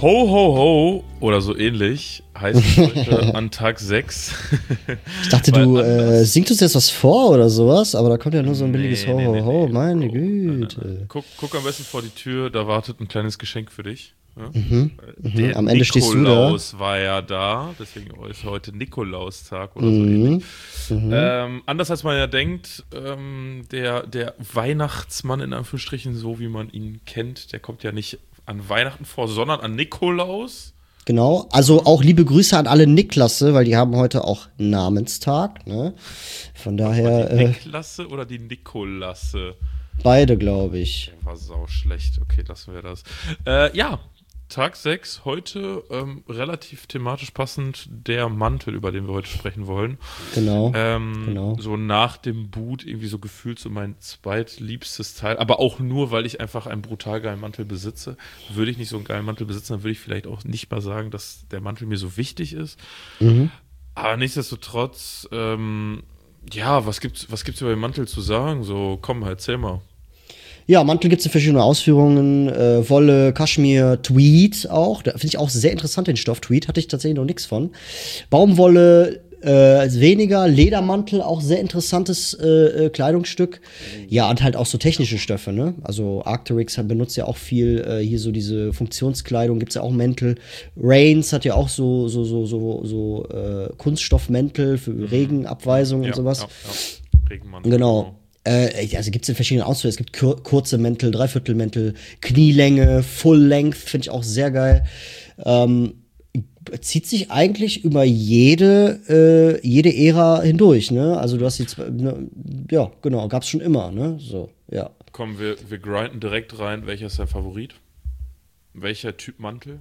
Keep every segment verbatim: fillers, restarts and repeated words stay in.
Ho, ho, ho oder so ähnlich heißt es heute an Tag sechs. Ich dachte, du äh, singst uns jetzt was vor oder sowas, aber da kommt ja nur so ein billiges nee, Ho, nee, ho, nee, ho, nee, meine Bro. Güte. Nein, nein, nein. Guck, guck am besten vor die Tür, da wartet ein kleines Geschenk für dich. Ja? Mhm, Der mhm. Am Ende stehst du da. Nikolaus war ja da, deswegen ist heute Nikolaustag oder so Mhm. ähnlich. Mhm. Ähm, anders als man ja denkt, ähm, der, der Weihnachtsmann in Anführungsstrichen, so wie man ihn kennt, der kommt ja nicht an Weihnachten vor, sondern an Nikolaus. Genau, also auch liebe Grüße an alle Niklasse, weil die haben heute auch Namenstag, ne? Von daher Die äh, Niklasse oder die Nikolasse? beide, glaube ich. Der war sau schlecht. Okay, lassen wir das. Äh, ja, Tag sechs, heute ähm, relativ thematisch passend der Mantel, über den wir heute sprechen wollen. Genau, Ähm, genau. So nach dem Boot irgendwie so gefühlt so mein zweitliebstes Teil, aber auch nur, weil ich einfach einen brutal geilen Mantel besitze. Würde ich nicht so einen geilen Mantel besitzen, dann würde ich vielleicht auch nicht mal sagen, dass der Mantel mir so wichtig ist. Mhm. Aber nichtsdestotrotz, ähm, ja, was gibt's, was gibt's über den Mantel zu sagen? So, komm, erzähl mal. Ja, Mantel gibt es in verschiedenen Ausführungen. Äh, Wolle, Kaschmir, Tweed auch. Da finde ich auch sehr interessant, den Stoff. Tweed hatte ich tatsächlich noch nichts von. Baumwolle äh, weniger. Ledermantel, auch sehr interessantes äh, äh, Kleidungsstück. Ja, und halt auch so technische Stoffe, ne? Also Arc'teryx benutzt ja auch viel. Äh, hier so diese Funktionskleidung, gibt's ja auch Mäntel. Rains hat ja auch so, so, so, so, so äh, Kunststoffmäntel für Regenabweisung Ja, und sowas. ja, ja. Regenmantel. Genau. Äh, also gibt es in verschiedenen Ausführungen. Es gibt kur kurze Mäntel, Dreiviertelmäntel, Knielänge, Full Length, finde ich auch sehr geil. Ähm, zieht sich eigentlich über jede, äh, jede Ära hindurch, ne? Also du hast die zwei, ne, ja, genau, gab's schon immer, ne? So, ja. Komm, wir, wir grinden direkt rein. Welcher ist dein Favorit? Welcher Typ Mantel?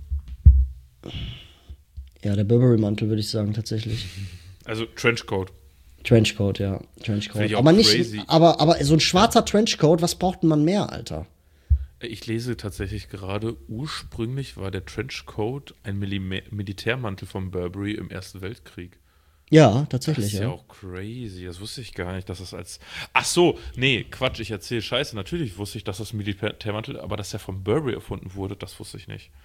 Ja, der Burberry-Mantel, würde ich sagen, tatsächlich. Also Trenchcoat. Trenchcoat, ja. Trenchcoat. Finde ich auch Aber nicht, crazy. aber, aber so ein schwarzer Trenchcoat, was braucht man mehr, Alter? Ich lese tatsächlich gerade, ursprünglich war der Trenchcoat ein Mil Militärmantel von Burberry im Ersten Weltkrieg. Ja, Das tatsächlich, ist ja ja. auch crazy. Das wusste ich gar nicht, dass das als. Ach so, nee, Quatsch, ich erzähle Scheiße. Natürlich wusste ich, dass das Militärmantel, aber dass der von Burberry erfunden wurde, das wusste ich nicht.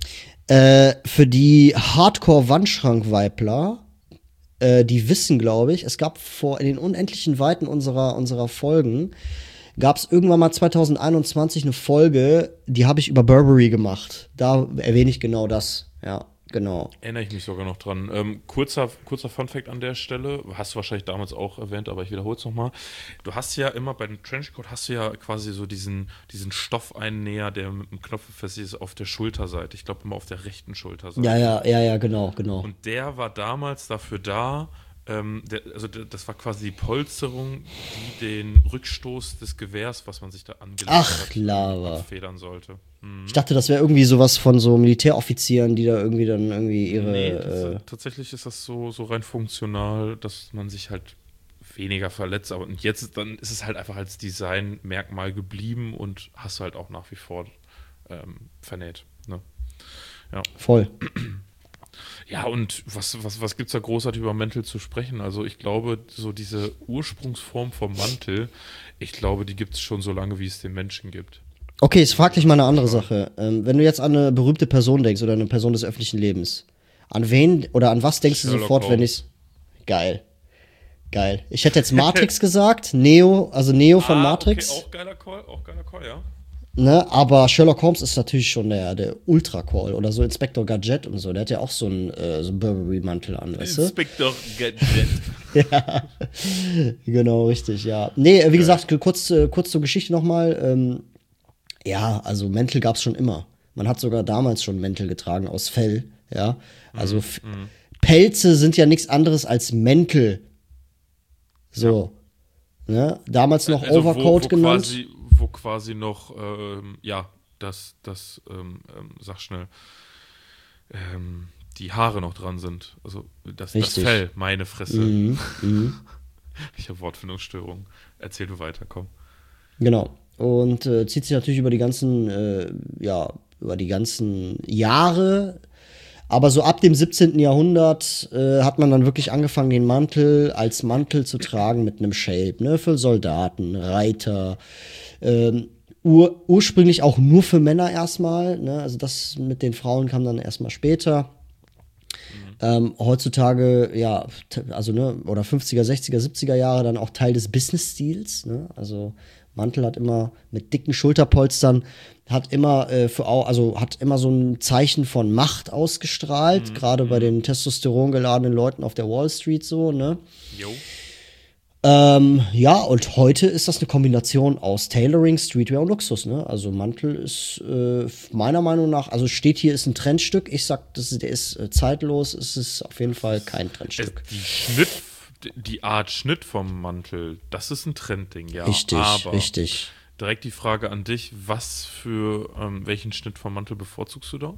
Äh, für die Hardcore-Wandschrank-Weibler, äh, die wissen, glaube ich, es gab vor in den unendlichen Weiten unserer, unserer Folgen, gab es irgendwann mal zwanzig einundzwanzig eine Folge, die habe ich über Burberry gemacht. Da erwähne ich genau das. Ja, genau. Erinnere ich mich sogar noch dran. Ähm, kurzer, kurzer Funfact an der Stelle, hast du wahrscheinlich damals auch erwähnt, aber ich wiederhole es nochmal. Du hast ja immer bei dem Trenchcoat hast du ja quasi so diesen, diesen Stoffeinnäher, der mit einem Knopf befestigt ist, auf der Schulterseite. Ich glaube immer auf der rechten Schulterseite. Ja, ja, ja, ja, genau, genau. Und der war damals dafür da, ähm, der, also der, das war quasi die Polsterung, die den Rückstoß des Gewehrs, was man sich da angelegt Ach, hat, Lava. abfedern sollte. Mhm. Ich dachte, das wäre irgendwie sowas von so Militäroffizieren, die da irgendwie dann irgendwie ihre. Nee, äh, tats tatsächlich ist das so, so rein funktional, dass man sich halt weniger verletzt. Aber und jetzt dann ist es halt einfach als Designmerkmal geblieben und hast du halt auch nach wie vor ähm, vernäht. Ne? Ja. voll. Ja, und was, was, was gibt es da großartig über Mäntel zu sprechen? Also ich glaube, so diese Ursprungsform vom Mantel, ich glaube, die gibt es schon so lange, wie es den Menschen gibt. Okay, jetzt frag dich mal eine andere Sache. Ähm, wenn du jetzt an eine berühmte Person denkst oder eine Person des öffentlichen Lebens, an wen oder an was denkst Sherlock du sofort, wenn Holmes. ich. Geil. Geil. Ich hätte jetzt Matrix gesagt, Neo, also Neo von Ah, Matrix. Okay, auch geiler Call, auch geiler Call, ja. Ne, aber Sherlock Holmes ist natürlich schon der, der Ultra-Call oder so Inspektor Gadget und so. Der hat ja auch so einen, äh, so einen Burberry-Mantel an, weißt du? Inspektor Gadget. Ja, genau, richtig, ja. Nee, äh, wie gesagt, kurz, äh, kurz zur Geschichte nochmal. Ähm, ja, also Mäntel gab's schon immer. Man hat sogar damals schon Mäntel getragen aus Fell, ja. Also F- Pelze sind ja nichts anderes als Mäntel. So. Ne? Damals noch Also Overcoat wo, wo genannt. Quasi, wo quasi noch, ähm, ja, das, das, ähm, ähm, sag schnell, ähm, die Haare noch dran sind. Also das, das Richtig. Fell, meine Fresse. Mhm, mhm. Ich habe Wortfindungsstörung. Erzähl du weiter, komm. Genau. Und äh, zieht sich natürlich über die ganzen, äh, ja, über die ganzen Jahre. Aber so ab dem siebzehnten. Jahrhundert äh, hat man dann wirklich angefangen, den Mantel als Mantel zu tragen mit einem Shape, ne, für Soldaten, Reiter. Ähm, ur ursprünglich auch nur für Männer erstmal, ne? Also das mit den Frauen kam dann erstmal später. Ähm, heutzutage, ja, t- also, ne, oder fünfziger, sechziger, siebziger Jahre dann auch Teil des Business-Stils, ne? Also Mantel hat immer mit dicken Schulterpolstern, hat immer äh, für au also hat immer so ein Zeichen von Macht ausgestrahlt, gerade bei den Testosteron geladenen Leuten auf der Wall Street so, ne? Jo. Ähm, ja, und heute ist das eine Kombination aus Tailoring, Streetwear und Luxus, ne? Also Mantel ist äh, meiner Meinung nach, also steht hier, ist ein Trendstück. Ich sag, das ist, der ist äh, zeitlos, es ist auf jeden Fall kein Es, Trendstück. die Schnitt, die Art Schnitt vom Mantel, das ist ein Trendding, ja. Richtig, Aber richtig. direkt die Frage an dich, was für, ähm, welchen Schnitt vom Mantel bevorzugst du da?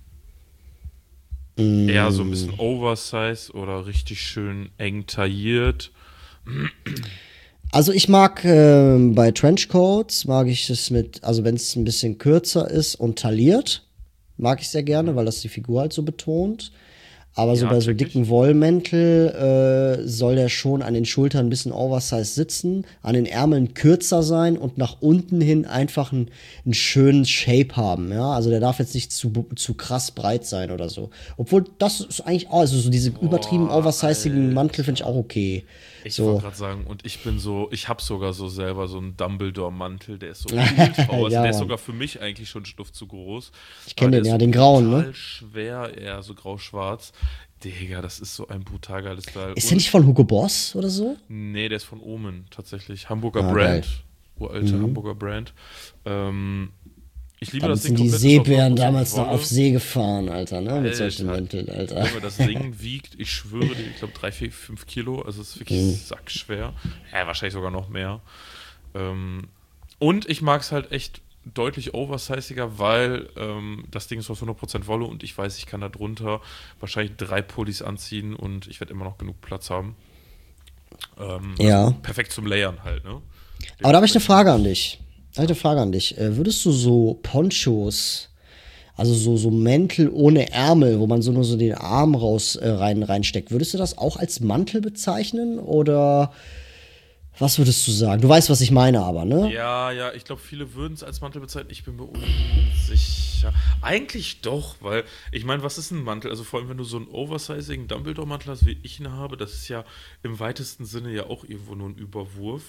Eher so ein bisschen Oversize oder richtig schön eng tailliert? Also ich mag äh, bei Trenchcoats, mag ich es mit, also wenn es ein bisschen kürzer ist und tailliert, mag ich sehr gerne, weil das die Figur halt so betont. Aber so Ja, bei so check ich. dicken Wollmäntel äh, soll der schon an den Schultern ein bisschen oversize sitzen, an den Ärmeln kürzer sein und nach unten hin einfach einen, einen schönen Shape haben. Ja, also der darf jetzt nicht zu, zu krass breit sein oder so. Obwohl das ist eigentlich auch, also so diese übertrieben oversizigen Mantel finde ich auch okay. Ich So. wollte gerade sagen, und ich bin so, ich habe sogar so selber so einen Dumbledore-Mantel, der ist so ultra, also Ja, der ist Mann. sogar für mich eigentlich schon Stuft zu groß. Ich kenn Aber der den, ist ja, so den grauen, brutal ne? schwer, eher so grau-schwarz. Digga, das ist so ein brutal geiles Teil. Ist Und, der nicht von Hugo Boss oder so? nee, der ist von Omen, tatsächlich. Hamburger Ah, Brand. geil. Uralte Hamburger Brand. Ähm, ich liebe Damit das Ding sind die komplett. ist aus Seebären hundert Prozent damals noch Wolle. auf See gefahren, Alter, ne? Mit solchen Alter. Mänteln, Alter. Junge, das Ding wiegt, ich schwöre dir, ich glaube drei, vier, fünf Kilo. Also es ist wirklich Mhm. sackschwer. Ja, wahrscheinlich sogar noch mehr. Ähm, und ich mag es halt echt deutlich oversiziger, weil ähm, das Ding ist aus hundert Prozent Wolle und ich weiß, ich kann da drunter wahrscheinlich drei Pullis anziehen und ich werde immer noch genug Platz haben. Ähm, Ja. Also perfekt zum Layern halt, ne? Aber da habe ich eine Frage an dich. Da hab ich eine Frage an dich. Äh, würdest du so Ponchos, also so, so Mäntel ohne Ärmel, wo man so nur so den Arm raus äh, rein, reinsteckt, würdest du das auch als Mantel bezeichnen? Oder was würdest du sagen? Du weißt, was ich meine, aber, ne? Ja, ja, ich glaube, viele würden es als Mantel bezeichnen. Ich bin mir unsicher. Eigentlich doch, weil, ich meine, was ist ein Mantel? Also vor allem, wenn du so einen oversizigen Dumbledore-Mantel hast, wie ich ihn habe, das ist ja im weitesten Sinne ja auch irgendwo nur ein Überwurf.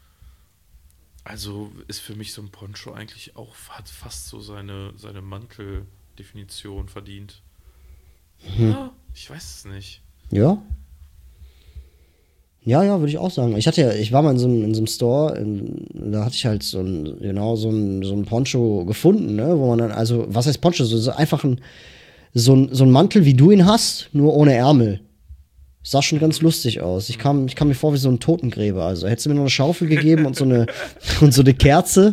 Also ist für mich so ein Poncho eigentlich auch, hat fast so seine, seine Manteldefinition verdient. Ja, ich weiß es nicht. Ja. Ja, ja, würde ich auch sagen. Ich hatte ja, ich war mal in so einem, in so einem Store, in, da hatte ich halt so ein, genau, so ein, so ein Poncho gefunden, ne, wo man dann, also, was heißt Poncho? So, so einfach ein, so ein, so ein Mantel, wie du ihn hast, nur ohne Ärmel. Sah schon ganz lustig aus. Ich kam, ich kam mir vor wie so ein Totengräber. Also, hättest du mir noch eine Schaufel gegeben und so eine, und so eine Kerze.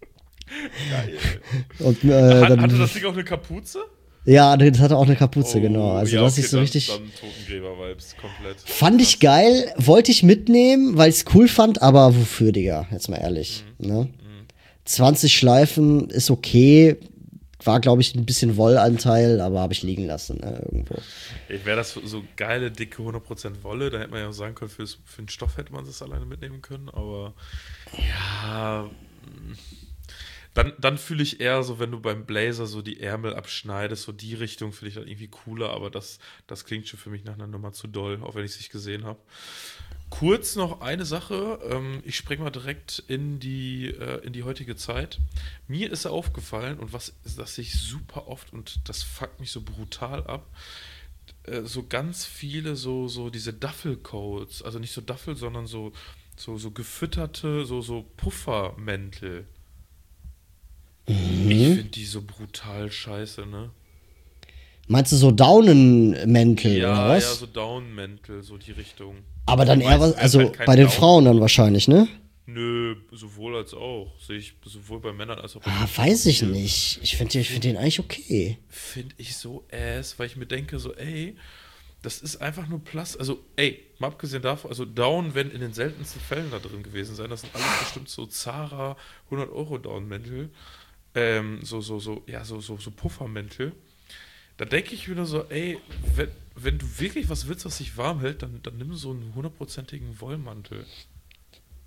Geil. Und, äh, Hat, dann, hatte das Ding auch eine Kapuze? ja, das hatte auch eine Kapuze, Oh, genau. Also, ja, das okay, ist so dann, richtig. Dann Totengräber-Vibes komplett. Fand ich geil, wollte ich mitnehmen, weil ich es cool fand, aber wofür, Digga? Jetzt mal ehrlich. Ne? zwanzig Schleifen ist okay. War, glaube ich, ein bisschen Wollanteil, aber habe ich liegen lassen, ne, irgendwo. Wäre das so geile, dicke hundert Prozent Wolle, da hätte man ja auch sagen können, für's, für den Stoff hätte man das alleine mitnehmen können, aber ja, mm. dann, dann fühle ich eher so, wenn du beim Blazer so die Ärmel abschneidest, so die Richtung finde ich dann irgendwie cooler, aber das, das klingt schon für mich nach einer Nummer zu doll, auch wenn ich es nicht gesehen habe. Kurz noch eine Sache, ähm, ich springe mal direkt in die, äh, in die heutige Zeit. Mir ist aufgefallen, und was das sehe ich super oft und das fuckt mich so brutal ab, äh, so ganz viele so, so diese Duffelcoats, also nicht so Duffel, sondern so, so, so gefütterte, so, so Puffermäntel. Ich finde die so brutal scheiße, ne? Meinst du so Daunenmäntel Ja, oder ja, was? so Downmäntel, so die Richtung. Aber dann Die eher was, meisten werden also halt kein bei den Down- Frauen dann wahrscheinlich, ne? Nö, sowohl als auch. Sehe ich sowohl bei Männern als auch bei Ah, Frauen. weiß ich nicht. Ich finde ich find den eigentlich okay. Finde ich so ass, weil ich mir denke, so, ey, das ist einfach nur Plastik. Also, ey, mal abgesehen davon, also Down werden in den seltensten Fällen da drin gewesen sein. Das sind alles bestimmt so Zara hundert Euro Down-Mäntel. Ähm, so, so, so, ja, so, so, so Puffermäntel. Da denke ich mir nur so, ey, wenn, wenn du wirklich was willst, was sich warm hält, dann, dann nimm so einen hundertprozentigen Wollmantel.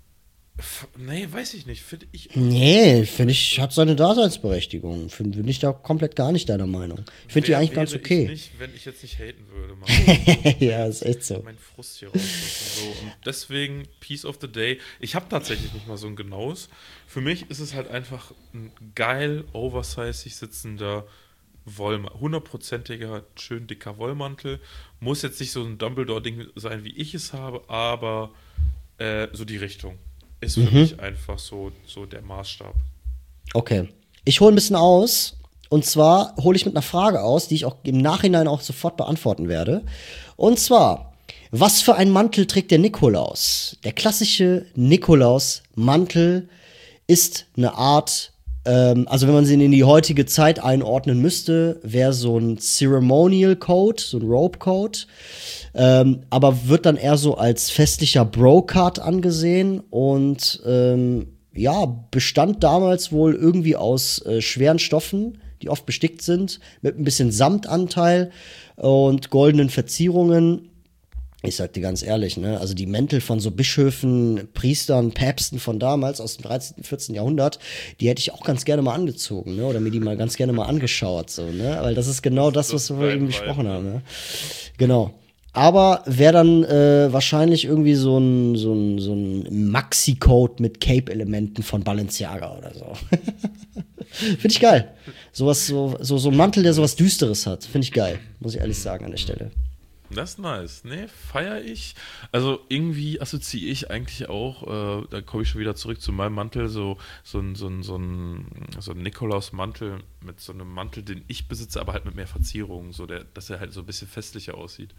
F- Nee, weiß ich nicht. Finde ich. Nee, finde ich, hat seine Daseinsberechtigung. Finde find ich da komplett gar nicht deiner Meinung. Ich finde die Wer eigentlich ganz wäre okay. Ich nicht, wenn ich jetzt nicht haten würde. Mann. Ich will Ja, ist jetzt echt so. Mein Frust hier rauslassen. So. Und deswegen Piece of the Day. Ich habe tatsächlich nicht mal so ein genaues. Für mich ist es halt einfach ein geil, oversized sitzender Wollmantel. Hundertprozentiger, schön dicker Wollmantel. Muss jetzt nicht so ein Dumbledore-Ding sein, wie ich es habe, aber äh, so die Richtung. Ist für mich einfach so, so der Maßstab. Okay. Ich hole ein bisschen aus. Und zwar hole ich mit einer Frage aus, die ich auch im Nachhinein auch sofort beantworten werde. Und zwar, was für einen Mantel trägt der Nikolaus? Der klassische Nikolaus-Mantel ist eine Art, ähm, also wenn man sie in die heutige Zeit einordnen müsste, wäre so ein Ceremonial Coat, so ein Robe Coat. Ähm, aber wird dann eher so als festlicher Brocard angesehen und ähm, ja, bestand damals wohl irgendwie aus äh, schweren Stoffen, die oft bestickt sind, mit ein bisschen Samtanteil und goldenen Verzierungen. Ich sag dir ganz ehrlich, ne, also die Mäntel von so Bischöfen, Priestern, Päpsten von damals aus dem dreizehnten, vierzehnten Jahrhundert, die hätte ich auch ganz gerne mal angezogen, ne, oder mir die mal ganz gerne mal angeschaut, so, ne, weil das ist genau das, Das was ist wir dein eben Vibe, besprochen ne? haben, ne. Genau. Aber wäre dann äh, wahrscheinlich irgendwie so ein, so ein, so ein Maxi-Code mit Cape-Elementen von Balenciaga oder so. Finde ich geil. Sowas, so, so, so ein Mantel, der sowas Düsteres hat. Finde ich geil. Muss ich ehrlich sagen an der Stelle. Das ist nice. Nee, feiere ich. Also irgendwie assoziiere ich eigentlich auch, äh, da komme ich schon wieder zurück zu meinem Mantel, so, so ein, so ein, so ein, so ein Nikolaus-Mantel mit so einem Mantel, den ich besitze, aber halt mit mehr Verzierungen, so der, dass er halt so ein bisschen festlicher aussieht.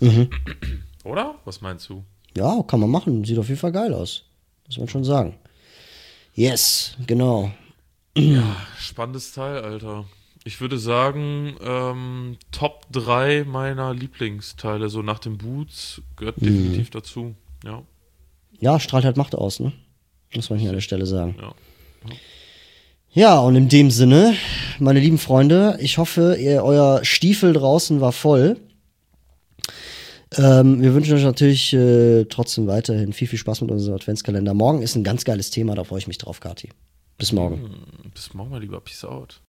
Oder? Was meinst du? Ja, kann man machen. Sieht auf jeden Fall geil aus. Muss man schon sagen. Yes, genau. Ja, spannendes Teil, Alter. Ich würde sagen, ähm, Top drei meiner Lieblingsteile, so nach den Boots, gehört definitiv dazu. Ja, Ja, strahlt halt Macht aus, ne? Muss man hier an der Stelle sagen. ja. Ja, und in dem Sinne, meine lieben Freunde, ich hoffe, ihr, euer Stiefel draußen war voll. Ähm, wir wünschen euch natürlich äh, trotzdem weiterhin viel, viel Spaß mit unserem Adventskalender. Morgen ist ein ganz geiles Thema, da freue ich mich drauf, Kati. Bis morgen. Bis morgen, mein Lieber. Peace out.